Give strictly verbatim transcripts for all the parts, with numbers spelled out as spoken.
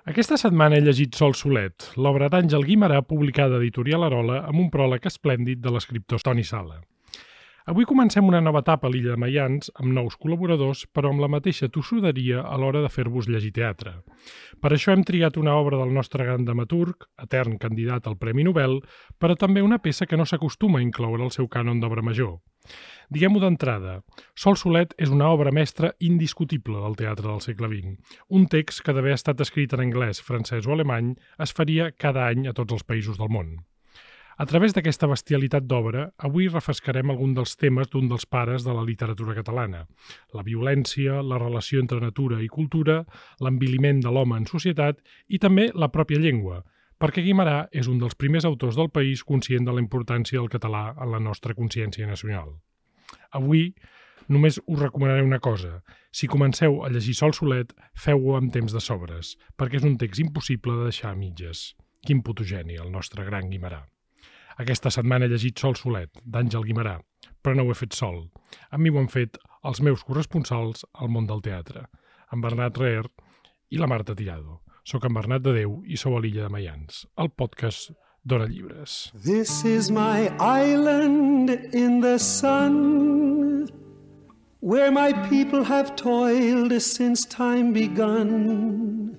Aquesta setmana he llegit Sol Solet, l'obra d'Àngel Guimerà publicada a Editorial Arola amb un pròleg esplèndid de l'escriptor Toni Sala. Avui comencem una nova etapa a l'Illa de Maians amb nous col·laboradors, però amb la mateixa tossuderia a l'hora de fer-vos llegir teatre. Per això hem triat una obra del nostre gran dramaturg, etern candidat al Premi Nobel, però també una peça que no s'acostuma a incloure al seu cànon d'obra major. Diguem-ho d'entrada, Sol Solet és una obra mestra indiscutible del teatre del segle vint. Un text que d'haver estat escrit en anglès, francès o alemany es faria cada any a tots els països del món. A través d'aquesta bestialitat d'obra, avui refrescarem algun dels temes d'un dels pares de la literatura catalana. La violència, la relació entre natura i cultura, l'enviliment de l'home en societat i també la pròpia llengua, perquè Guimerà és un dels primers autors del país conscient de la importància del català en la nostra consciència nacional. Avui només us recomanaré una cosa. Si comenceu a llegir Sol Solet, feu-ho amb temps de sobres, perquè és un text impossible de deixar a mitges. Quin fotogeni, el nostre gran Guimerà. Aquesta setmana he llegit Sol Solet, d'Àngel Guimerà, però no ho he fet sol. A mi ho han fet els meus corresponsals al món del teatre, en Bernat Reer i la Marta Tirado. Soc en Bernat de Déu i sou a l'Illa de Maians, el podcast d'Ona Llibres. This is my island in the sun, where my people have toiled since time begun.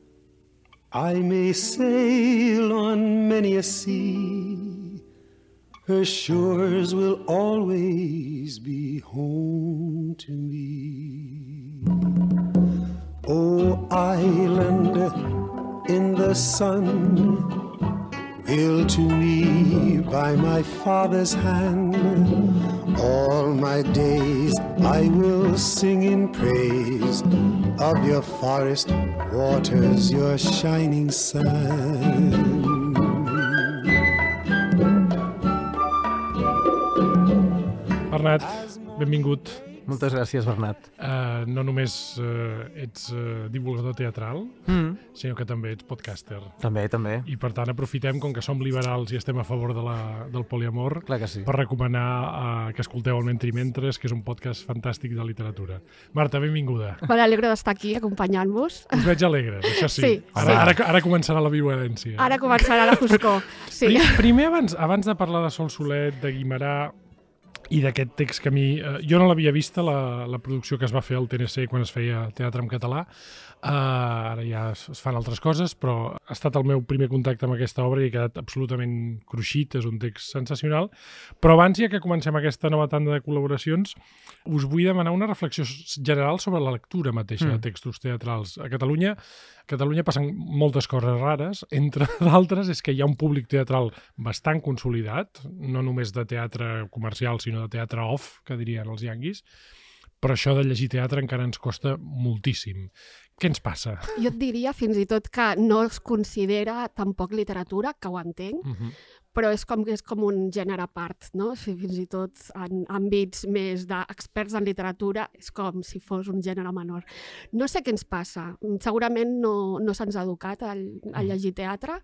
I may sail on many a sea, her shores will always be home to me. Oh, island in the sun, built to me by my father's hand, all my days I will sing in praise of your forest waters, your shining sun. Bernat, benvingut. Moltes gràcies, Bernat. Uh, no només uh, ets uh, divulgador teatral, mm. sinó que també ets podcaster. També, també. I per tant aprofitem, com que som liberals i estem a favor de la, del poliamor, clar que sí, per recomanar uh, que escolteu el Mentri Mentres, que és un podcast fantàstic de literatura. Marta, benvinguda. Me n'alegro d'estar aquí acompanyant-vos. Us veig alegres, això sí. Sí, ara, sí. Ara, ara començarà la violència. Ara començarà la foscor. Sí. Primer, abans, abans de parlar de Sol Solet, de Guimerà, i d'aquest text que a mi... Eh, jo no l'havia vista, la, la producció que es va fer al T N C quan es feia teatre en català. Uh, ara ja es, es fan altres coses, però ha estat el meu primer contacte amb aquesta obra i he quedat absolutament cruixit, és un text sensacional. Però abans, ja que comencem aquesta nova tanda de col·laboracions, us vull demanar una reflexió general sobre la lectura mateixa mm. de textos teatrals. A Catalunya, a Catalunya passen moltes coses rares, entre d'altres és que hi ha un públic teatral bastant consolidat, no només de teatre comercial, sinó de teatre off, que dirien els yanquis, però això de llegir teatre encara ens costa moltíssim. Què ens passa? Jo et diria fins i tot que no es considera tampoc literatura, que ho entenc, uh-huh. però és com, és com un gènere a part, no? Si fins i tot en àmbits més d'experts en literatura és com si fos un gènere menor. No sé què ens passa. Segurament no, no se'ns ha educat a, a llegir teatre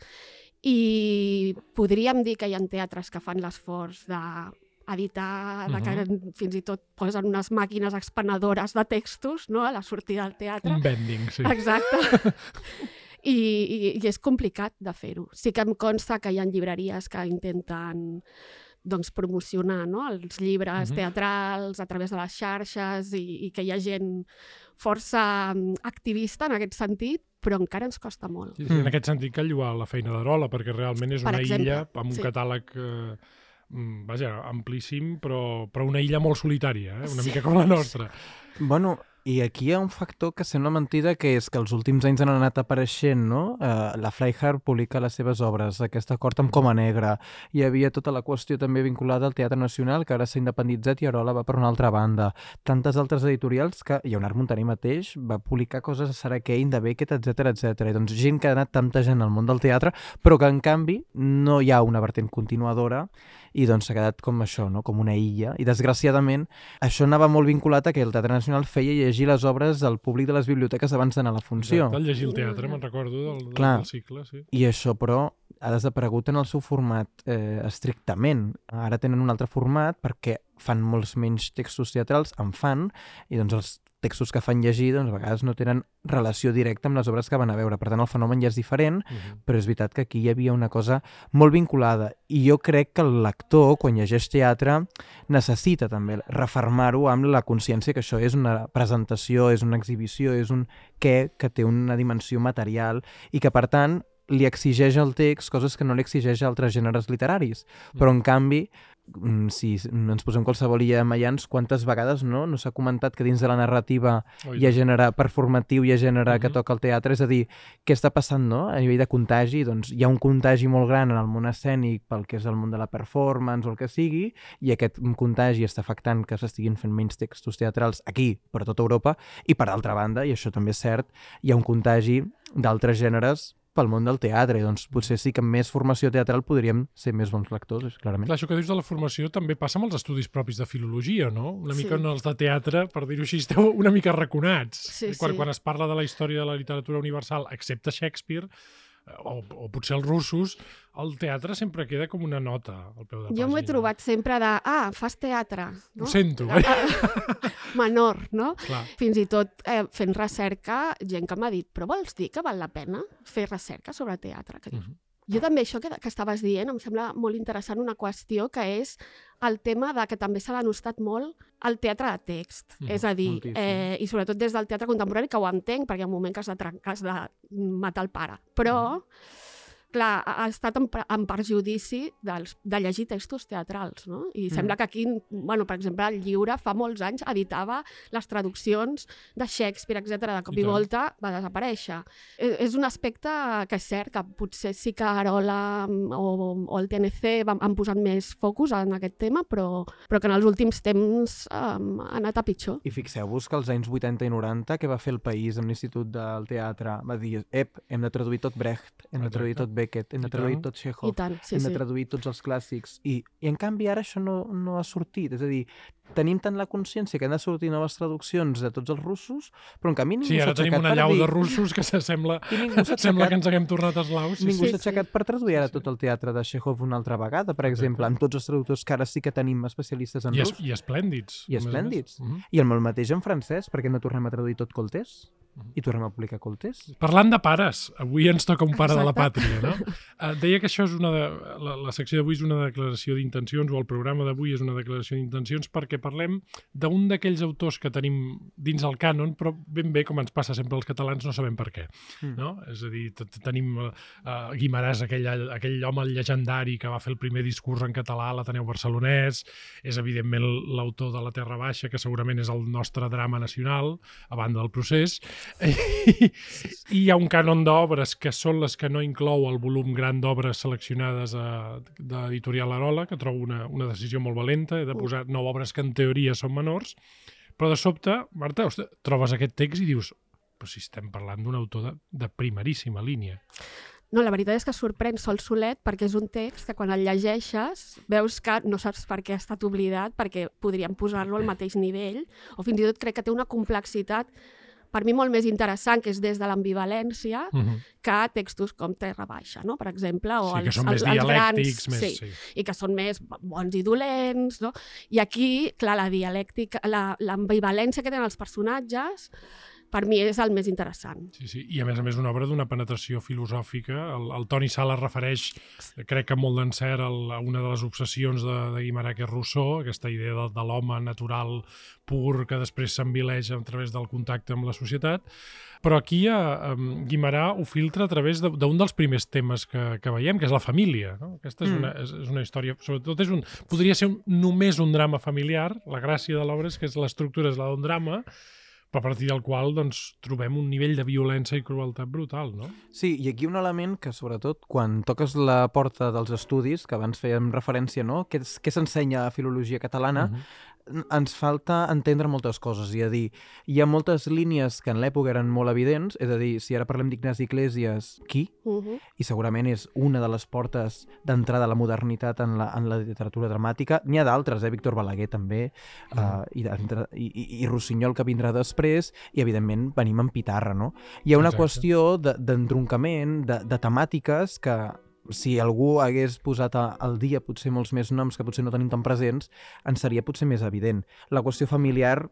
i podríem dir que hi ha teatres que fan l'esforç de editar, de que uh-huh. fins i tot posen unes màquines expenedores de textos, no?, a la sortida del teatre. Un vending, sí. Exacte. I, i, I és complicat de fer-ho. Sí que em consta que hi ha llibreries que intenten doncs, promocionar, no?, els llibres uh-huh. teatrals a través de les xarxes i, i que hi ha gent força activista en aquest sentit, però encara ens costa molt. Sí, sí, en aquest sentit cal lloar la feina d'Arola, perquè realment és una illa amb un sí. catàleg... Eh... vaja, amplíssim, però, però una illa molt solitària, eh? Una sí. mica com la nostra. Bueno, i aquí hi ha un factor que sembla mentida, que és que els últims anys han anat apareixent, no? Uh, la Freiherr publica les seves obres, aquest acord amb Coma Negra. Hi havia tota la qüestió també vinculada al Teatre Nacional, que ara s'ha independitzat i Arola va per una altra banda. Tantes altres editorials que Lleonard Montaner mateix va publicar coses a Sarah Kane, de Beckett, etcètera, etcètera. I doncs gent que ha anat tanta gent al món del teatre, però que en canvi no hi ha una vertent continuadora i doncs s'ha quedat com això, no?, com una illa. I desgraciadament això anava molt vinculat a que el Teatre Nacional feia llegir les obres al públic de les biblioteques abans d'anar a la funció. Exacte, el llegir el teatre, me'n recordo del, del, Clar, del cicle, sí. I això, però, ha desaparegut en el seu format eh, estrictament. Ara tenen un altre format perquè fan molts menys textos teatrals, en fan, i doncs els textos que fan llegir, doncs a vegades no tenen relació directa amb les obres que van a veure. Per tant, el fenomen ja és diferent, uh-huh. però és veritat que aquí hi havia una cosa molt vinculada. I jo crec que el lector, quan llegeix teatre, necessita també refermar-ho amb la consciència que això és una presentació, és una exhibició, és un què que té una dimensió material i que, per tant, li exigeix al text coses que no li exigeix a altres gèneres literaris. Però, en canvi, si ens posem qualsevol Illa de Mayans, quantes vegades no no s'ha comentat que dins de la narrativa Oi, hi ha gènere performatiu, hi ha gènere uh-huh. que toca el teatre, és a dir, què està passant no? A nivell de contagi? Doncs hi ha un contagi molt gran en el món escènic pel que és el món de la performance o el que sigui, i aquest contagi està afectant que s'estiguin fent menys textos teatrals aquí, per tota Europa, i per altra banda, i això també és cert, hi ha un contagi d'altres gèneres pel món del teatre, doncs potser sí que amb més formació teatral podríem ser més bons lectors, clarament. Clar, això que dius de la formació també passa amb els estudis propis de filologia, no? Una mica sí. en els de teatre, per dir-ho així, esteu una mica raconats. Sí, quan, sí. quan es parla de la història de la literatura universal, excepte Shakespeare, o, o potser els russos, el teatre sempre queda com una nota al peu de pàgina. Jo m'ho he trobat sempre de, ah, fas teatre. No? Ho sento. Eh? Menor, no? Clar. Fins i tot eh, fent recerca, gent que m'ha dit, però vols dir que val la pena fer recerca sobre teatre? Que uh-huh. Jo també això que, que estaves dient em sembla molt interessant, una qüestió que és el tema de que també s'ha denostat molt el teatre de text. Mm, és a dir, eh, i sobretot des del teatre contemporani, que ho entenc, perquè hi ha un moment que has de, trencar, has de matar el pare. Però, mm. clar, ha estat en, en perjudici dels, de llegir textos teatrals, no? I mm. sembla que aquí, bueno, per exemple, el Lliure fa molts anys editava les traduccions de Shakespeare, etcètera. De cop i, i volta va desaparèixer. És, és un aspecte que és cert, que potser sí que Arola o, o el T N C han, han posat més focus en aquest tema, però, però que en els últims temps um, ha anat a pitjor. I fixeu-vos que als anys vuitanta i noranta, què va fer el País amb l'Institut del Teatre? Va dir, ep, hem de traduir tot Brecht, hem de traduir tot Beckett, hem de traduir tot Chekhov, tant, sí, hem de sí. traduir tots els clàssics. I, I en canvi ara això no, no ha sortit. És a dir, tenim tant la consciència que han de sortir noves traduccions de tots els russos, però en canvi ningú sí, s'ha aixecat per dir... Sí, ara tenim una llau dir... de russos que sembla, sembla que ens haguem tornat eslaus. Sí, ningú sí, s'ha aixecat sí. per traduir ara sí, sí. tot el teatre de Chekhov una altra vegada, per Exacte. exemple, amb tots els traductors que ara sí que tenim especialistes en I rus. Es, I esplèndids. I esplèndids. Uh -huh. I el mateix en francès, perquè no tornem a traduir tot Coltés? I tornem a publicar Coltés. Parlant de pares, avui ens toca un pare Exacte. de la pàtria, no? Uh, deia que això és una de... La, la secció d'avui és una declaració d'intencions, o el programa d'avui és una declaració d'intencions, perquè parlem d'un d'aquells autors que tenim dins el cànon, però ben bé, com ens passa sempre als catalans, no sabem per què. Mm. No? És a dir, tenim uh, Guimaràs, aquell, aquell home llegendari que va fer el primer discurs en català a l'Ateneu Barcelonès, és evidentment l'autor de La Terra Baixa, que segurament és el nostre drama nacional, a banda del Procés, i hi ha un cànon d'obres que són les que no inclou el volum gran d'obres seleccionades a, d'Editorial Arola, que trobo una, una decisió molt valenta, de posar nou obres que en teoria són menors, però de sobte, Marta, ostres, trobes aquest text i dius, però si estem parlant d'un autor de, de primeríssima línia. No, la veritat és que sorprèn Sol Solet perquè és un text que quan el llegeixes veus que no saps per què ha estat oblidat, perquè podríem posar-lo al mateix nivell, o fins i tot crec que té una complexitat per mi molt més interessant, que és des de l'ambivalència, uh-huh. que textos com Terra Baixa, no? Per exemple. O sí, els, que són els, més els dialèctics. Grans, més, sí, sí. I que són més bons i dolents, no? I aquí, clar, la dialèctica, la, l'ambivalència que tenen els personatges, per mi és el més interessant. Sí, sí. I a més a més una obra d'una penetració filosòfica. El, el Toni Sala refereix, crec que molt d'encert, a una de les obsessions de, de Guimarà, que és Rousseau, aquesta idea de, de l'home natural pur que després s'envileix a través del contacte amb la societat. Però aquí eh, Guimarà ho filtra a través d'un de, dels primers temes que, que veiem, que és la família. No? Aquesta és, mm. una, és, és una història, sobretot és un, podria ser un, només un drama familiar. La gràcia de l'obra és que l'estructura és la d'un drama, però a partir del qual doncs, trobem un nivell de violència i crueltat brutal, no? Sí, i aquí un element que, sobretot, quan toques la porta dels estudis, que abans fèiem referència, no? Què, què s'ensenya a filologia catalana, uh-huh. ens falta entendre moltes coses, i a dir, hi ha moltes línies que en l'època eren molt evidents, és a dir, si ara parlem d'Ignasi Iglesias, qui? Uh-huh. I segurament és una de les portes d'entrada a la modernitat en la, en la literatura dramàtica. N'hi ha d'altres, eh? Víctor Balaguer també, uh-huh. uh, i, i, i, i Rossinyol, que vindrà després, i evidentment venim en Pitarra, no? Hi ha una Exacte. qüestió de, d'entroncament, de, de temàtiques que, si algú hagués posat al dia potser molts més noms que potser no tenim tan presents, ens seria potser més evident. La qüestió familiar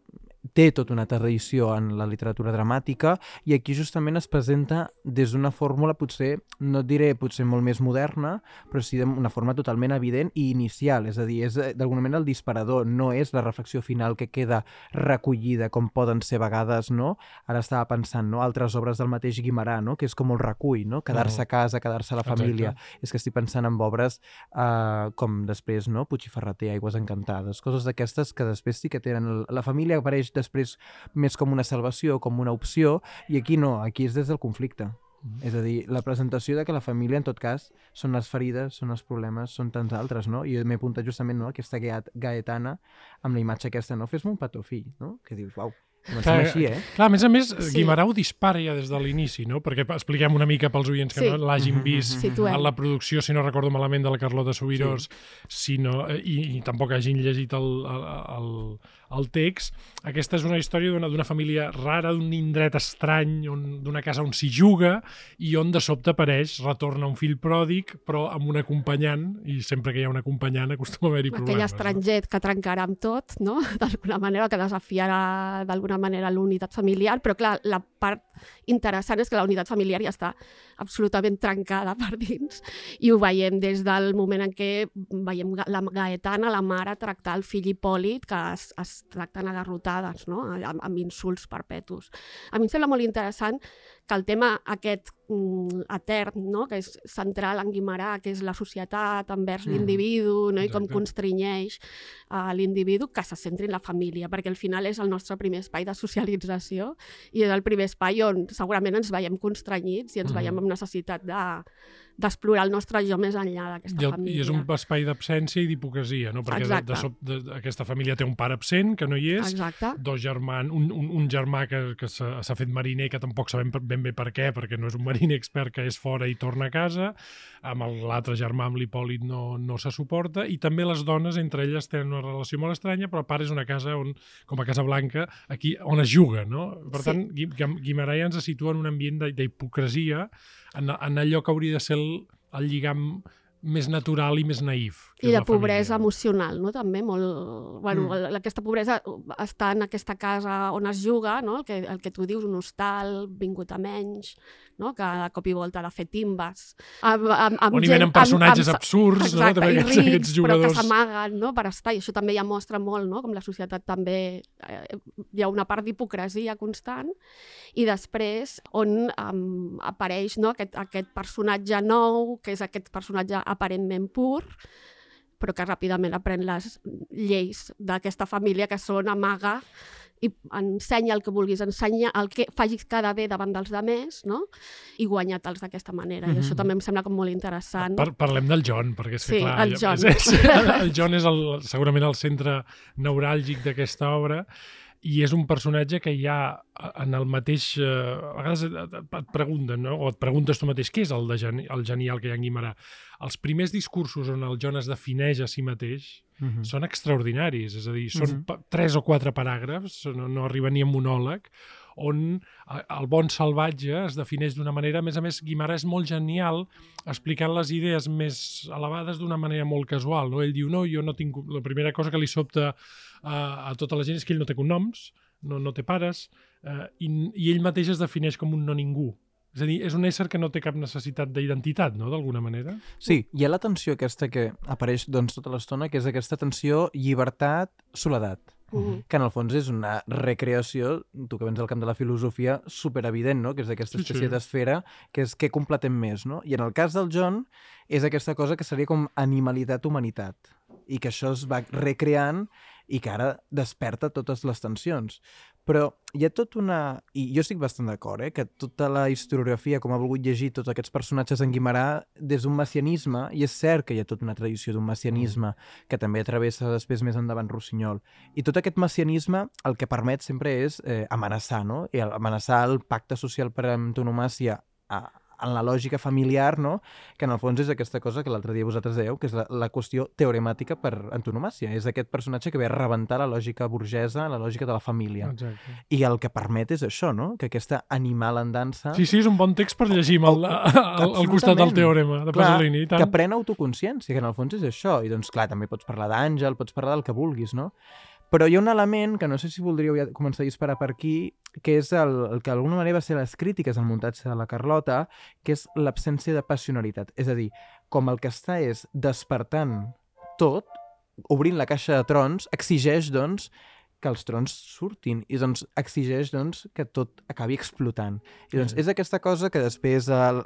té tota una tradició en la literatura dramàtica i aquí justament es presenta des d'una fórmula potser, no et diré potser molt més moderna, però sí d'una forma totalment evident i inicial, és a dir, és d'alguna manera el disparador, no és la reflexió final que queda recollida com poden ser a vegades, no? Ara estava pensant, no? Altres obres del mateix Guimerà, no? Que és com el recull, no? Quedar-se a casa, quedar-se a la família. Exacte. És que estic pensant en obres eh, com després, no? Puig i Ferreter, Aigües encantades, coses d'aquestes que després sí que tenen... La família apareix després més com una salvació, com una opció, i aquí no, aquí és des del conflicte. Mm-hmm. És a dir, la presentació de que la família, en tot cas, són les ferides, són els problemes, són tants altres, no? I m'he apuntat justament, no?, aquesta Gaetana amb la imatge aquesta, no? Fes-me un petó fill, no? Que dius, uau, comencem clar, així, eh? Clar, a més a més, sí. Guimerà ho dispara ja des de l'inici, no? Perquè expliquem una mica pels oients que sí. no l'hagin mm-hmm. vist Situem. en la producció, si no recordo malament, de la Carlota Subirós, sí. sinó, i, i tampoc hagin llegit el, el, el, el text. Aquesta és una història d'una família rara, d'un indret estrany, d'una casa on s'hi juga i on de sobte apareix, retorna un fill pròdig, però amb un acompanyant, i sempre que hi ha un acompanyant acostuma a haver-hi problemes. Aquell estranger no? que trencarà amb tot, no? D'alguna manera, que desafiarà d'alguna manera l'unitat familiar, però clar, la part interessant és que la unitat familiar ja està absolutament trencada per dins i ho veiem des del moment en què veiem la Gaetana, la mare, tractar el fill Hipòlit, que es, es tracten agarrotades, no? amb, amb insults perpetus. A mi em sembla molt interessant que el tema aquest mm, etern, no? Que és central en Guimerà, que és la societat envers mm. l'individu, no? I com constrinyeix uh, l'individu que se centri en la família, perquè al final és el nostre primer espai de socialització i és el primer espai on segurament ens veiem constrenyits i ens mm. veiem amb necessitat de d'explorar el nostre jo més enllà d'aquesta família. I és un espai d'absència i d'hipocresia, no? Perquè de, de, de, de, aquesta família té un pare absent, que no hi és, Exacte. dos germans, un, un, un germà que, que s'ha fet mariner, que tampoc sabem ben bé per què, perquè no és un mariner expert que és fora i torna a casa, amb l'altre germà, amb l'Hipòlit, no, no se suporta, i també les dones, entre elles, tenen una relació molt estranya, però a part és una casa on, com a Casa Blanca, aquí on es juga, no? Per tant, sí. Guimerà ja ens situa en un ambient d'hipocresia, en, en allò que hauria de ser el, el lligam més natural i més naïf. I de pobresa emocional, no? També molt... Bueno, mm. aquesta pobresa està en aquesta casa on es juga, no? El que, el que tu dius, un hostal, vingut a menys, no? Que de cop i volta ha de fer timbes. Amb, amb, amb on hi venen personatges amb, amb, absurds, exacte, no? També i aquests, rics, aquests jugadors... però que s'amaguen, no? Per estar. I això també ja mostra molt, no? Com la societat també... Eh, hi ha una part d'hipocresia constant. I després, on um, apareix, no? aquest, aquest personatge nou, que és aquest personatge aparentment pur, però que ràpidament aprèn les lleis d'aquesta família, que són amaga i ensenya el que vulguis, ensenya el que facis cada bé davant dels demés, no? I guanya-te'ls d'aquesta manera. Mm-hmm. I això també em sembla com molt interessant. Par parlem del John, perquè és sí, que, clar, el John. És, és, el John és el, segurament el centre neuràlgic d'aquesta obra, i és un personatge que hi ha en el mateix... Eh, a vegades et pregunten, no? O et preguntes tu mateix, què és el, de geni el genial que hi ha en Guimerà? Els primers discursos on el John es defineix a si mateix uh-huh. són extraordinaris, és a dir, són uh-huh. tres o quatre paràgrafs, no, no arriba ni a monòleg, on el bon salvatge es defineix d'una manera, a més a més, Guimerà és molt genial explicant les idees més elevades d'una manera molt casual, no? Ell diu, no, jo no tinc... La primera cosa que li sobta a, a tota la gent és que ell no té cognoms, no, no té pares, eh, i, i ell mateix es defineix com un no ningú. És a dir, és un ésser que no té cap necessitat d'identitat, no?, d'alguna manera. Sí, hi ha la tensió aquesta que apareix doncs, tota l'estona, que és aquesta tensió llibertat-soledat. Uh-huh. Que en el fons és una recreació, tu que vens del camp de la filosofia, superevident, no? Que és d'aquesta espècie sí, sí. d'esfera, que és què completem més, no? I en el cas del John és aquesta cosa que seria com animalitat-humanitat, i que això es va recreant i que ara desperta totes les tensions. Però hi ha tot una... I jo estic bastant d'acord, eh? Que tota la historiografia, com ha volgut llegir tots aquests personatges en Guimerà, des d'un messianisme, i és cert que hi ha tota una tradició d'un messianisme que també travessa després més endavant Rossinyol. I tot aquest messianisme el que permet sempre és eh, amenaçar, no? I amenaçar el pacte social per antonomàsia a en la lògica familiar, no? Que en el fons és aquesta cosa que l'altre dia vosaltres dèieu, que és la, la qüestió teoremàtica per antonomàsia. És aquest personatge que ve a rebentar la lògica burgesa, la lògica de la família. Exacte. I el que permet és això, no? Que aquesta animal en dansa... Sí, sí, és un bon text per llegir oh, oh, al, al costat del teorema de Pasolini. Clar, que pren autoconsciència, que en el fons és això. I doncs, clar, també pots parlar d'Àngel, pots parlar del que vulguis, no? Però hi ha un element que no sé si voldríeu ja començar a disparar per aquí, que és el, el que d'alguna manera va ser les crítiques al muntatge de la Carlota, que és l'absència de passionalitat. És a dir, com el que està és despertant tot, obrint la caixa de trons, exigeix, doncs, que els trons surtin i doncs exigeix doncs, que tot acabi explotant. I doncs és aquesta cosa que després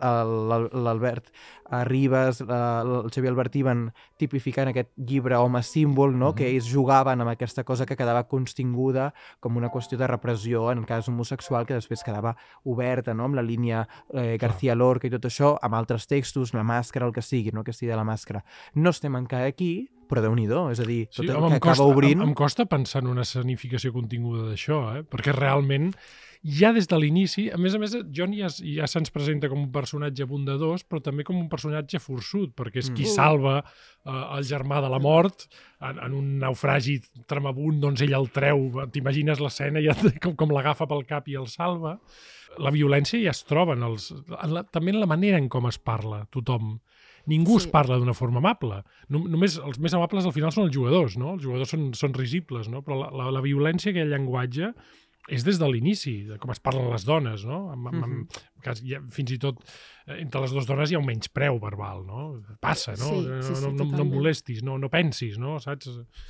l'Albert Ribas, el Xavier Albertí van tipificar en aquest llibre Home símbol, no? Uh-huh. Que ells jugaven amb aquesta cosa que quedava constinguda com una qüestió de repressió en el cas homosexual que després quedava oberta, no? Amb la línia eh, García Lorca i tot això, amb altres textos, la màscara, el que sigui, no? Que sigui de la màscara. No estem encara aquí, però Déu-n'hi-do, és a dir, tot sí, el que acaba costa, obrint... Em, em costa pensar en una escenificació continguda d'això, eh? Perquè realment, ja des de l'inici, a més a més, John ja, ja se'ns presenta com un personatge bondadós, però també com un personatge forçut, perquè és qui mm. salva eh, el germà de la mort en, en un naufragi tremabund, doncs ell el treu, t'imagines l'escena, ja, com, com l'agafa pel cap i el salva. La violència ja es troba, en els, en la, també en la manera en com es parla, tothom. Ningú sí. es parla d'una forma amable. Només els més amables al final són els jugadors, no? Els jugadors són, són risibles, no? Però la, la, la violència, aquell llenguatge, és des de l'inici, de com es parlen les dones, no? Amb, amb, amb, cas, ja, fins i tot entre les dues dones hi ha un menyspreu verbal, no? Passa, no? Sí, sí, sí, no, no, no em molestis, no, no pensis, no? Saps?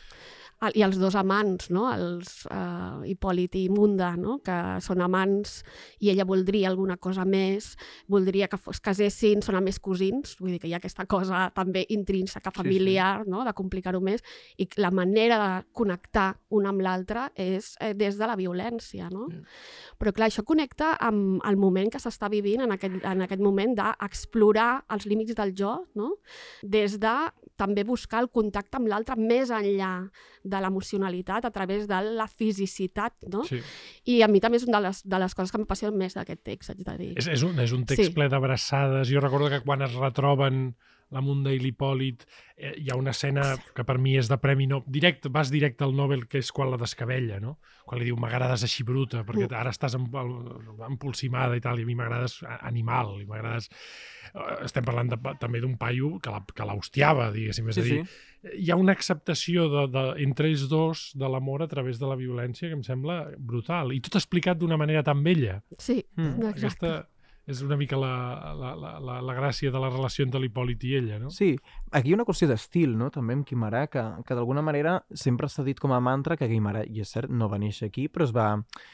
I els dos amants, no? Els uh, Hipòlit i Munda, no? Que són amants i ella voldria alguna cosa més, voldria que es casessin, són a més cosins, vull dir que hi ha aquesta cosa també intrínseca, familiar, sí, sí. No? De complicar-ho més, i la manera de connectar un amb l'altre és eh, des de la violència, no? Sí. Però clar, això connecta amb el moment que s'està vivint en aquest, en aquest moment d'explorar els límits del jo, no? Des de també buscar el contacte amb l'altre més enllà de l'emocionalitat a través de la fisicitat, no? Sí. I a mi també és una de les, de les coses que m'apassionen més d'aquest text, haig de dir. És, és, un, és un text sí. ple d'abraçades. Jo recordo que quan es retroben la Munda i l'Hipòlit, eh, hi ha una escena que per mi és de premi no, directe, vas directe al Nobel, que és quan la descabella, no? Quan li diu m'agrades així bruta, perquè ara estàs empolsimada i tal, i a mi m'agrades animal, i m'agrades... Estem parlant de, també d'un paio que, la, que l'hostiava, diguéssim. És sí, a dir, sí. Hi ha una acceptació de, de, entre ells dos de l'amor a través de la violència que em sembla brutal. I tot explicat d'una manera tan bella. Sí, mm. exacte. Aquesta és una mica la, la, la, la gràcia de la relació entre l'Hipòlit i ella, no? Sí, aquí hi ha una qüestió d'estil, no? També amb Guimerà, que, que d'alguna manera sempre s'ha dit com a mantra que Guimerà, i és cert, no va néixer aquí, però es va...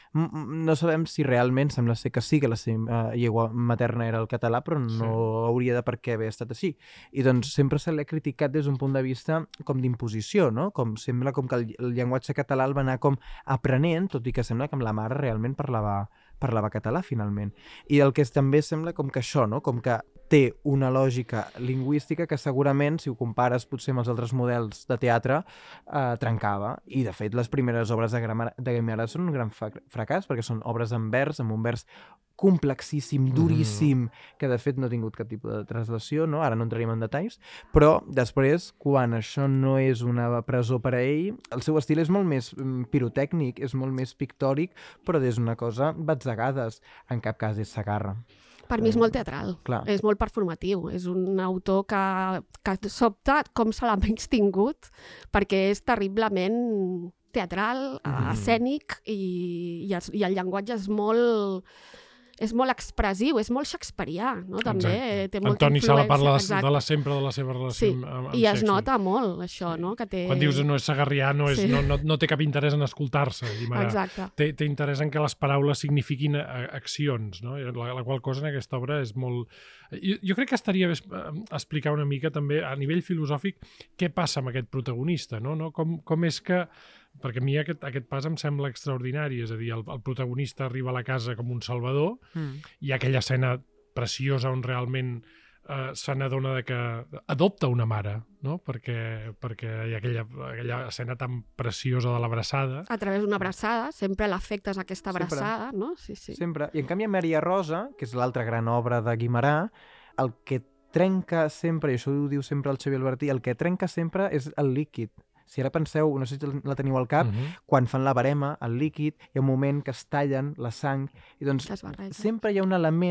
No sabem si realment, sembla ser que sí, que la seva llengua materna era el català, però no sí. hauria de per què haver estat així. I doncs sempre se l'ha criticat des d'un punt de vista com d'imposició, no? Com sembla com que el, el llenguatge català el va anar com aprenent, tot i que sembla que amb la mare realment parlava parlava català, finalment. I el que és, també sembla com que això, no? Com que té una lògica lingüística que segurament, si ho compares potser amb els altres models de teatre, eh, trencava. I, de fet, les primeres obres de, de Guimerà són un gran fracàs, perquè són obres en vers, amb un vers complexíssim, duríssim, mm. que de fet no ha tingut cap tipus de translació, no? Ara no entraríem en detalls, però després, quan això no és una presó per a ell, el seu estil és molt més pirotècnic, és molt més pictòric, però és una cosa batzegades, en cap cas és Segarra. Per mi és molt teatral, Clar. és molt performatiu, és un autor que, que sobta com se l'ha menys tingut, perquè és terriblement teatral, mm. escènic, i, i, el, i el llenguatge és molt... és molt expressiu, és molt shakespearià, no? També Exacte. té molta Antoni influència. Sala parla de, de la, sempre de la seva relació sí. amb, amb I es Shakespeare. nota molt, això, no? Que té... Quan dius no és segarrià, no, és, sí. no, no, no té cap interès en escoltar-se. Exacte. Té, té interès en que les paraules signifiquin accions, no? La, la qual cosa en aquesta obra és molt... Jo, jo crec que estaria bé explicar una mica també, a nivell filosòfic, què passa amb aquest protagonista, no? no? Com, com és que... Perquè a mi aquest, aquest pas em sembla extraordinari, és a dir, el, el protagonista arriba a la casa com un salvador, mm. i aquella escena preciosa on realment eh, se n'adona de que adopta una mare, no? Perquè, perquè hi ha aquella, aquella escena tan preciosa de l'abraçada. A través d'una abraçada, sempre l'afectes a aquesta abraçada, sempre. No? Sí, sí. Sempre. I en canvi a Maria Rosa, que és l'altra gran obra de Guimerà, el que trenca sempre, i això ho diu sempre el Xavier Albertí, el que trenca sempre és el líquid. Si ara penseu, no sé si la teniu al cap, uh-huh. quan fan la barema, el líquid, hi ha un moment que es tallen la sang, i doncs sempre hi ha un element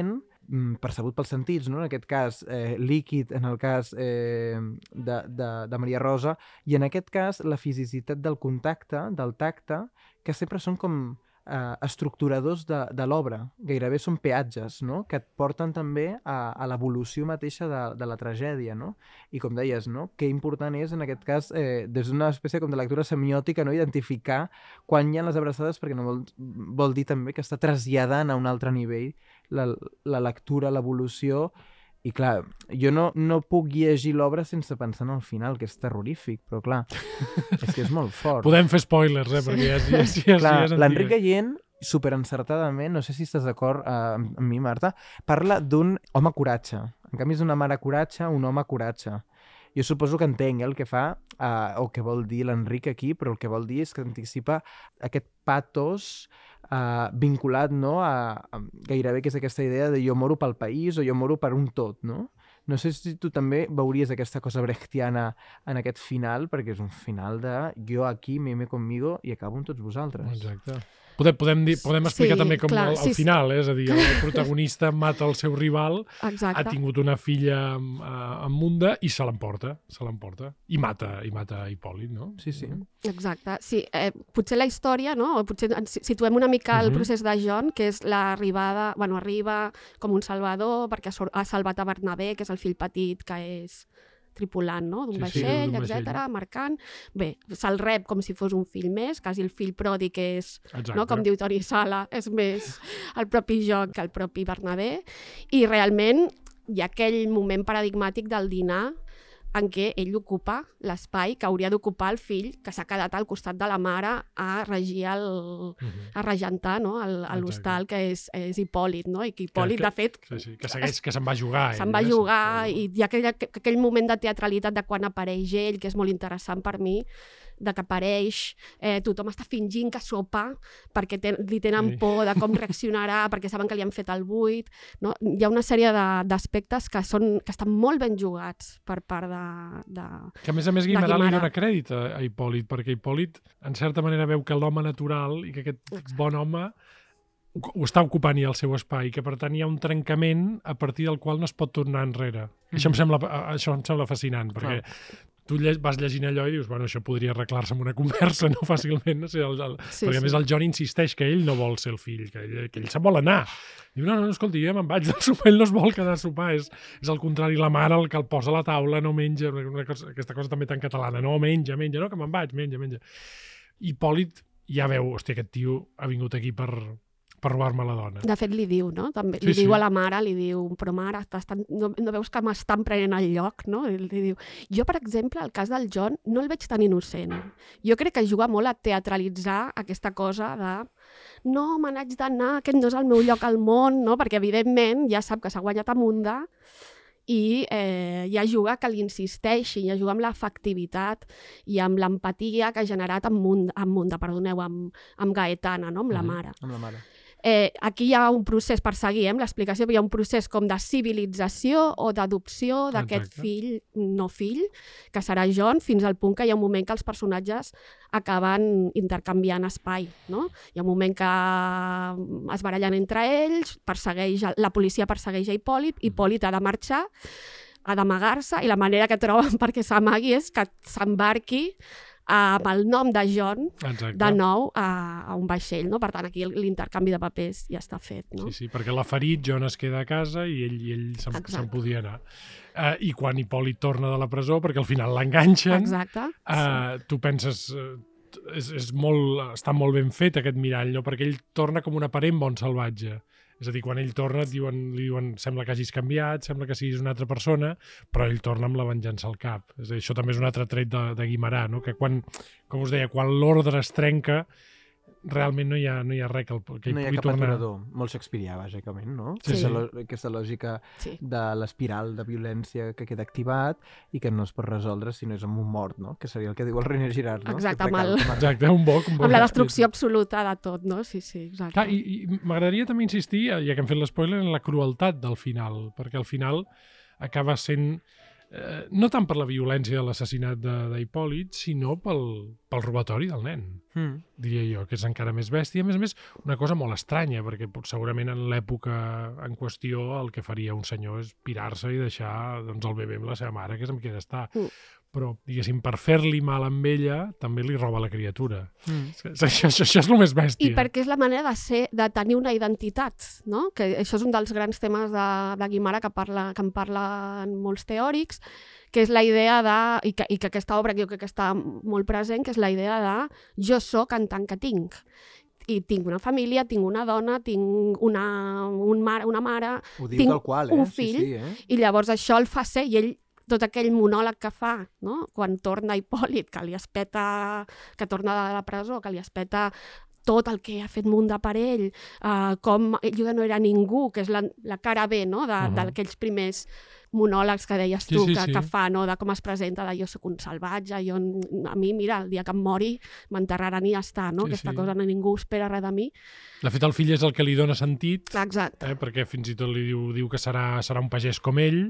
percebut pels sentits, no? En aquest cas eh, líquid, en el cas eh, de, de, de Maria Rosa, i en aquest cas la fisicitat del contacte, del tacte, que sempre són com eh, estructuradors de, de l'obra, gairebé són peatges, no? Que et porten també a, a l'evolució mateixa de, de la tragèdia, no? I com deies, no? Que important és, en aquest cas, eh, des d'una espècie com de lectura semiòtica, no? Identificar quan hi ha les abraçades, perquè no vol, vol dir també que està traslladant a un altre nivell la, la lectura, l'evolució. I clar, jo no, no puc llegir l'obra sense pensar en el final, que és terrorífic, però clar, és que és molt fort. Podem fer spoilers, eh? Perquè ja, ja, ja, ja, Clar, ja l'Enric Gallent, superencertadament, no sé si estàs d'acord eh, amb, amb mi, Marta, parla d'un home coratge. En canvi, és una mare coratge, un home coratge. Jo suposo que entenc eh, el que fa, eh, o que vol dir l'Enric aquí, però el que vol dir és que anticipa aquest patos Uh, vinculat, no, a, a gairebé que és aquesta idea de jo moro pel país o jo moro per un tot, no? No sé si tu també veuries aquesta cosa brechtiana en aquest final, perquè és un final de jo aquí, meme conmigo, i acabo amb tots vosaltres. Exacte. Podem, podem, dir, podem explicar Sí, també com clar, al, al sí, final, eh? És a dir, el protagonista mata el seu rival, Exacte. ha tingut una filla amb, amb Munda i se l'emporta, se l'emporta. I mata, i mata Hipòlit, no? Sí, sí. Exacte, sí. Eh, potser la història, no? O potser ens situem una mica el Mhm. procés de John, que és l'arribada, bueno, arriba com un salvador perquè ha sor- ha salvat a Bernabé, que és el fill petit que és tripulant, no? D'un Sí, sí, vaixell, d'un vaixell. etcètera, marcant. Bé, se'l rep com si fos un fill més, quasi el fill pròdig és, Exacte. no? Com diu Toni Sala, és més el propi joc que el propi Bernabé. I realment hi ha aquell moment paradigmàtic del dinar en què ell ocupa l'espai que hauria d'ocupar el fill que s'ha quedat al costat de la mare a regir el, Mhm. a regentar, no? el- Exacte. l'hostal, que és, és Hipòlit, no? I que Hipòlit, Que- de fet, Sí, sí, que segueix, que se'n va jugar. se'n ell, va eh? jugar Se'n va i hi ha aquell, aquell moment de teatralitat de quan apareix ell, que és molt interessant per mi, de que apareix, eh, tothom està fingint que sopa perquè ten, li tenen Sí. por de com reaccionarà, perquè saben que li han fet el buit. No? Hi ha una sèrie de- d'aspectes que, són, que estan molt ben jugats per part de... de... Que a més a més Guimarà li Guimarà. dona crèdit a, a Hipòlit, perquè Hipòlit en certa manera veu que l'home natural i que aquest bon home ho, ho està ocupant i el seu espai, que per tant hi ha un trencament a partir del qual no es pot tornar enrere. Mm. Això, em sembla, això em sembla fascinant, perquè tu lle vas llegint allò i dius, bueno, això podria arreglar-se amb una conversa, no fàcilment, no sé, el, el, Sí, perquè a sí. més el John insisteix que ell no vol ser el fill, que ell, que ell se'n vol anar. Diu, no, no, escolti, ja me'n vaig del sopar, ell no es vol quedar a sopar, és, és al contrari, la mare el que el posa a la taula, no menja, una, una cosa, aquesta cosa també tan catalana, no, menja, menja, no, que me'n vaig, menja, menja. Hipòlit ja veu, hòstia, aquest tio ha vingut aquí per, per robar-me la dona. De fet, li diu, no? També, Sí, li sí. diu a la mare, li diu, però mare, tan, no, no veus que m'estan prenent el lloc, no? I li diu, jo, per exemple, el cas del John, no el veig tan innocent. Jo crec que juga molt a teatralitzar aquesta cosa de no, me n'haig d'anar, aquest no és el meu lloc al món, no? Perquè, evidentment, ja sap que s'ha guanyat a Munda i eh, ja juga que li insisteixi, ja juga amb l'efectivitat i amb l'empatia que ha generat amb Munda, amb, Munda perdoneu, amb, amb Gaetana, no? Amb la Mhm. mare. Amb la mare. Eh, aquí hi ha un procés, per seguir eh, amb l'explicació, hi ha un procés com de civilització o d'adopció d'aquest Exacte. fill, no fill, que serà John, fins al punt que hi ha un moment que els personatges acaben intercanviant espai, no? Hi ha un moment que es barallen entre ells, persegueix, la policia persegueix a Hipòlit, Hipòlit ha de marxar, ha d'amagar-se, i la manera que troben perquè s'amagui és que s'embarqui amb el nom de John Exacte. de nou a, a un vaixell, no? Per tant, aquí l'intercanvi de papers ja està fet, no? Sí, sí, perquè l'ha ferit, John es queda a casa i ell, i ell se'n Exacte. se'n podia anar. Uh, I quan Hipòlit torna de la presó, perquè al final l'enganxen, Exacte. uh, tu penses... Uh, és, és molt, està molt ben fet aquest mirall, no? Perquè ell torna com un aparent bon salvatge. És a dir, quan ell torna, et diuen, li diuen sembla que hagis canviat, sembla que siguis una altra persona, però ell torna amb la venjança al cap. És a dir, això també és un altre tret de, de Guimarà, no? Que quan, com us deia, quan l'ordre es trenca, realment no hi ha, no hi ha res que, el, que ell No hi ha pugui cap tornar. aturador. Molt shakespearià, bàsicament, no? Sí, Aquesta, sí. lo- aquesta lògica Sí. de l'espiral de violència que queda activat i que no es pot resoldre si no és amb un mort, no? Que seria el que diu el René Girard, no? Exacte, Sempre amb el- cal com a- Exacte, un boc. Un boc. Amb la destrucció absoluta de tot, no? Sí, sí, exacte. Clar, i, i m'agradaria també insistir, ja que hem fet l'espoiler, en la crueltat del final, perquè al final acaba sent, eh, no tant per la violència de l'assassinat de- d'Hipòlit, sinó pel, pel robatori del nen. Mm. diria jo, que és encara més bèstia. A més a més, una cosa molt estranya, perquè segurament en l'època en qüestió el que faria un senyor és pirar-se i deixar doncs, el bebè amb la seva mare, que és amb qui ha d'estar. Mm. Però, diguéssim, per fer-li mal amb ella, també li roba la criatura. Mm. Això, això, això és el més bèstia. I perquè és la manera de ser, de tenir una identitat, no? Que això és un dels grans temes de, de Guimara que, parla, que en parlen molts teòrics, que és la idea de, i que, i que aquesta obra jo crec que està molt present, que és la idea de jo sóc en tant que tinc. I tinc una família, tinc una dona, tinc una, un mare, una mare, Ho diu tinc tal qual, eh? un fill, sí, sí, eh? i llavors això el fa ser, i ell tot aquell monòleg que fa, no? Quan torna Hipòlit, que li espeta, que torna de la presó, que li espeta tot el que ha fet Munda per ell, uh, com ell ja no era ningú, que és la, la cara B, no? de, Uh-huh. d'aquells primers monòlegs que deies Sí, tu, sí, que, sí. que fa, no? De com es presenta, de jo sóc un salvatge, jo, a mi, mira, el dia que em mori m'enterraran i ja està, no? Sí, Aquesta sí. cosa, no ningú espera res de mi. De fet, el fill és el que li dona sentit, Exacte. eh, perquè fins i tot li diu, diu que serà, serà un pagès com ell,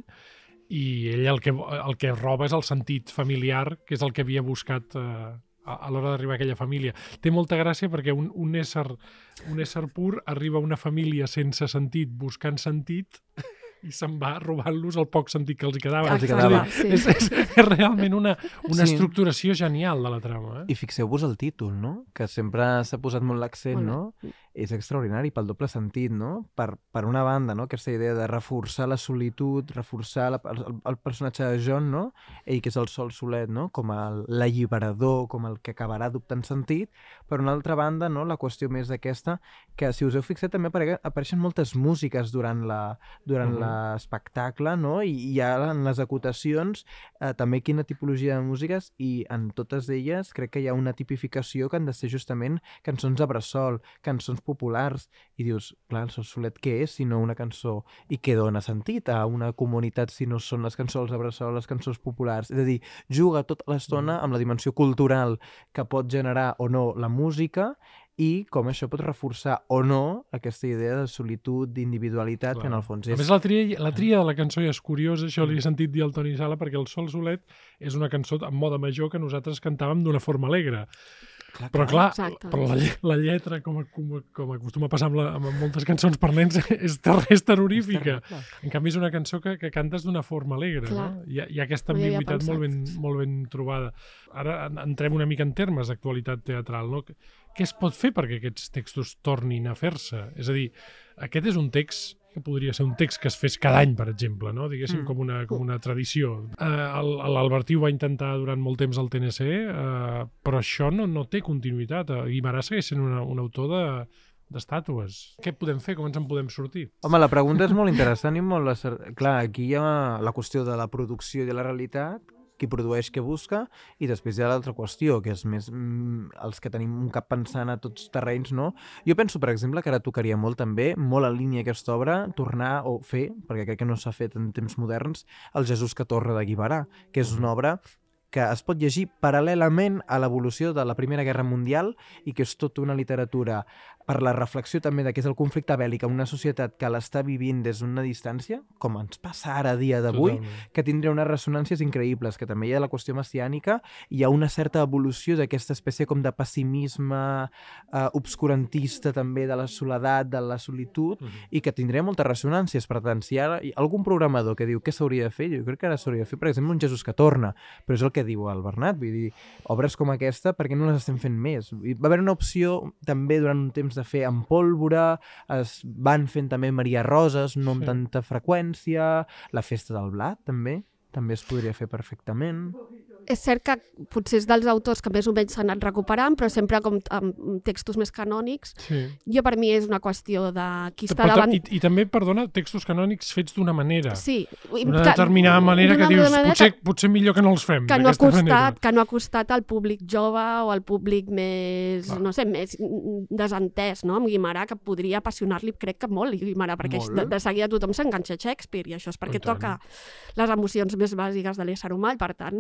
i ell el que, el que roba és el sentit familiar, que és el que havia buscat eh, a, a l'hora d'arribar a aquella família. Té molta gràcia perquè un, un, ésser, un ésser pur arriba a una família sense sentit, buscant sentit, i se'n va robant-los el poc sentit que els hi quedava. Els hi quedava. Sí. És, és, és realment una, una Sí. estructuració genial de la trama. Eh? I fixeu-vos el títol, no? Que sempre s'ha posat molt l'accent, Molt no? És extraordinari pel doble sentit, no? Per, per una banda, no? Aquesta idea de reforçar la solitud, reforçar la, el, el personatge de John, no? Ell que és el Sol Solet, no? Com el, l'alliberador, com el que acabarà adoptant sentit. Per una altra banda, no? La qüestió més d'aquesta, que si us heu fixat també apare- apareixen moltes músiques durant la, durant Mhm. l'espectacle, no? I, i ja en les acotacions eh, també quina tipologia de músiques, i en totes elles crec que hi ha una tipificació que han de ser justament cançons de bressol, cançons populars, i dius, clar, el Sol Solet què és si no una cançó, i què dona sentit a una comunitat si no són les cançons de bressol, les cançons populars? És a dir, juga tota l'estona amb la dimensió cultural que pot generar o no la música, i com això pot reforçar o no aquesta idea de solitud, d'individualitat, que en el fons A és... més, la tria, la tria de la cançó ja és curiosa, això li he sentit dir al Toni Sala, perquè el Sol Solet és una cançó en moda major que nosaltres cantàvem d'una forma alegre. Clar, Però clar, Exacte. però la, lle- la lletra, com, a- com, a- com acostuma a passar amb, la, amb moltes cançons per nens, és, ter és terrorífica. En canvi, és una cançó que, que cantes d'una forma alegre. Clar. No? Hi, ha, hi ha aquesta No hi havia ambigüitat molt ben, pensat. molt ben trobada. Ara en- entrem una mica en termes d'actualitat teatral. No? Què- Què es pot fer perquè aquests textos tornin a fer-se? És a dir, aquest és un text que podria ser un text que es fes cada any, per exemple, no? Diguéssim, Mm. com, una, com una tradició. Eh, L'Albertí ho va intentar durant molt temps al T N C, eh, però això no, no té continuïtat. Eh, Guimarà segueix sent una, un autor de d'estàtues. Què podem fer? Com ens en podem sortir? Home, la pregunta és molt interessant i molt... acer- Clar, aquí hi ha la qüestió de la producció i de la realitat, qui produeix què busca, i després hi ha l'altra qüestió, que és més mm, els que tenim un cap pensant a tots terrenys, no? Jo penso, per exemple, que ara tocaria molt també, molt en línia aquesta obra, tornar o fer, perquè crec que no s'ha fet en temps moderns, el Jesús que torra de Guimarà, que és una obra que es pot llegir paral·lelament a l'evolució de la Primera Guerra Mundial i que és tota una literatura per la reflexió també de què és el conflicte bèl·lic en una societat que l'està vivint des d'una distància, com ens passa ara a dia d'avui, Totalment. que tindria unes ressonàncies increïbles, que també hi ha la qüestió messiànica, hi ha una certa evolució d'aquesta espècie com de pessimisme eh, obscurantista també de la soledat, de la solitud, Mhm. i que tindria moltes ressonàncies. Per tant, si hi ha algun programador que diu què s'hauria de fer, jo crec que ara s'hauria de fer, per exemple, un Jesús que torna, però és el que diu el Bernat, vull dir, obres com aquesta, per què no les estem fent més? I va haver una opció també durant un temps de fer amb pólvora, es van fent també Maria Roses, no amb Sí. tanta freqüència, la Festa del Blat també, també es podria fer perfectament. És cert que potser és dels autors que més o menys s'han anat recuperant, però sempre com amb textos més canònics. Sí. Jo, per mi, és una qüestió de qui està Però, davant... i, I també, perdona, textos canònics fets d'una manera. Sí. D'una determinada manera que d'una dius, manera potser, potser millor que no els fem. que no, ha d'aquesta costat, manera. que no ha costat al públic jove o al públic més, Clar. no sé, més desentès, no? Amb Guimarà, que podria apassionar-li, crec que molt, Guimarà, perquè Molt. de, de seguida tothom s'enganxa a Shakespeare, i això és perquè I tant. toca les emocions més bàsiques de l'ésser humà, i per tant,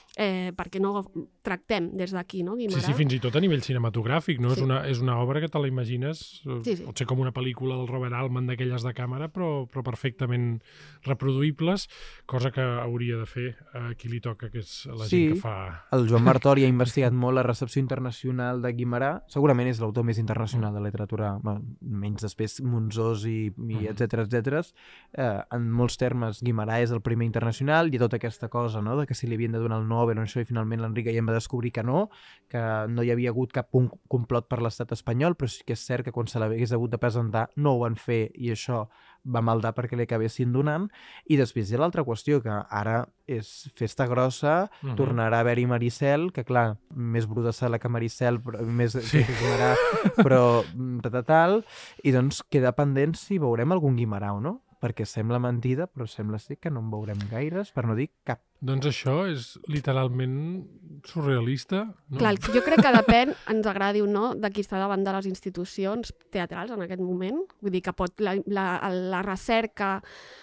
eh, perquè no tractem des d'aquí, no, Guimarà? Sí, sí, fins i tot a nivell cinematogràfic, no? Sí. És, una, és una obra que te la imagines, Sí, sí. pot ser com una pel·lícula del Robert Altman d'aquelles de càmera, però, però perfectament reproduïbles, cosa que hauria de fer a qui li toca, que és la Sí. gent que fa... El Joan Martori ha investigat molt la recepció internacional de Guimarà. Segurament és l'autor més internacional de la literatura, bueno, menys després Monzós i, i etcètera, etcètera. Eh, en molts termes, Guimarà és el primer internacional, i hi ha tota aquesta cosa, no?, de que si li havien de donar el Nobel o això, i finalment l'Enric Guillem va descobrir que no, que no hi havia hagut cap punt complot per l'estat espanyol, però sí que és cert que quan se l'hagués hagut de presentar no ho van fer, i això va maldar perquè li acabessin donant. I després hi ha l'altra qüestió, que ara és festa grossa, uh -huh. tornarà a haver-hi Maricel, que clar, més Brudassala que Maricel, però, més sí. que Guimarà, però tal, i doncs queda pendent si veurem algun Guimarà o no, perquè sembla mentida, però sembla ser que no en veurem gaires, per no dir cap. Doncs això és literalment surrealista. No? Clar, jo crec que depèn, ens agradi o no, de qui està davant de les institucions teatrals en aquest moment. Vull dir que pot la, la, la recerca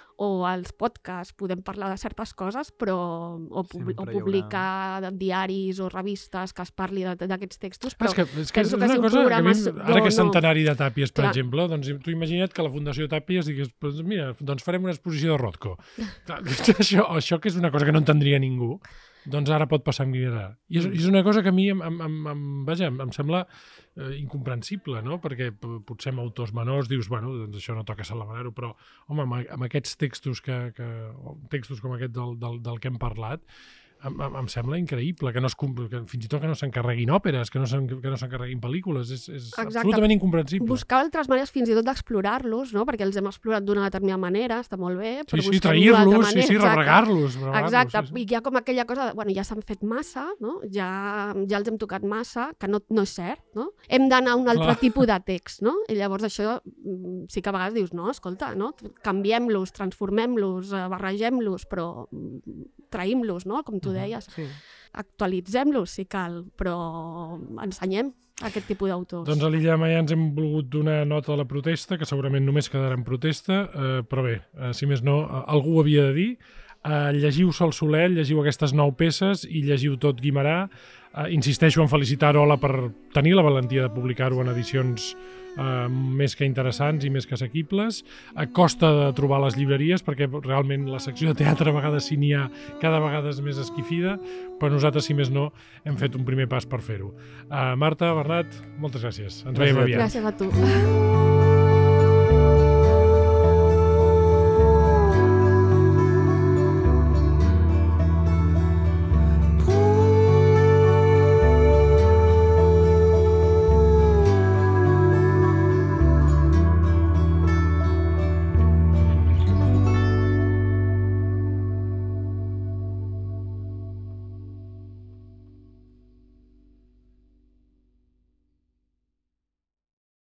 o els podcasts podem parlar de certes coses, però o, pub o publicar haurà... diaris o revistes que es parli d'aquests textos, però és que, és que és penso una que si un cosa programa... que a mi, ara no, que és no. centenari de Tàpies, per Clar. exemple, doncs tu imagina't que la Fundació Tàpies digués, doncs mira, doncs farem una exposició de Rothko. això, això que és una cosa que no entendria ningú, doncs ara pot passar amb Guimarà. I és, és una cosa que a mi em, em, em, em, vaja, em sembla eh, incomprensible, no? Perquè potser amb autors menors dius, bueno, doncs això no toca celebrar-ho, però, home, amb, amb aquests textos, que, que, textos com aquest del, del, del que hem parlat, em, em, em sembla increïble, que, no es, que fins i tot que no s'encarreguin òperes, que no s'encarreguin pel·lícules, és, és absolutament incomprensible. Buscar altres maneres fins i tot d'explorar-los, no? Perquè els hem explorat d'una determinada manera, està molt bé, però sí, sí, busquem d'una altra trair-los, manera. sí, sí, rebregar-los. Exacte, sí, sí. I hi ha com aquella cosa, de, bueno, ja s'han fet massa, no? ja, ja els hem tocat massa, que no, no és cert, no? Hem d'anar a un altre Clar. tipus de text, no? I llavors això sí que a vegades dius, no, escolta, no? Canviem-los, transformem-los, barregem-los, però traïm-los, no? Com tu deies. Sí. Actualitzem-los si cal, però ensenyem aquest tipus d'autors. Doncs a l'Illa de Maià ens hem volgut donar nota de la protesta, que segurament només quedarà en protesta, eh, però bé, eh, si més no, eh, algú ho havia de dir. Eh, llegiu Sol Soler, llegiu aquestes nou peces i llegiu tot Guimarà. Eh, insisteixo en felicitar Ola per tenir la valentia de publicar-ho en edicions eh, més que interessants i més que assequibles. A costa de trobar les llibreries, perquè realment la secció de teatre a vegades si n'hi ha cada vegada és més esquifida, però nosaltres, si més no, hem fet un primer pas per fer-ho. Eh, Marta, Bernat, moltes gràcies. Ens veiem aviat. Gràcies a tu.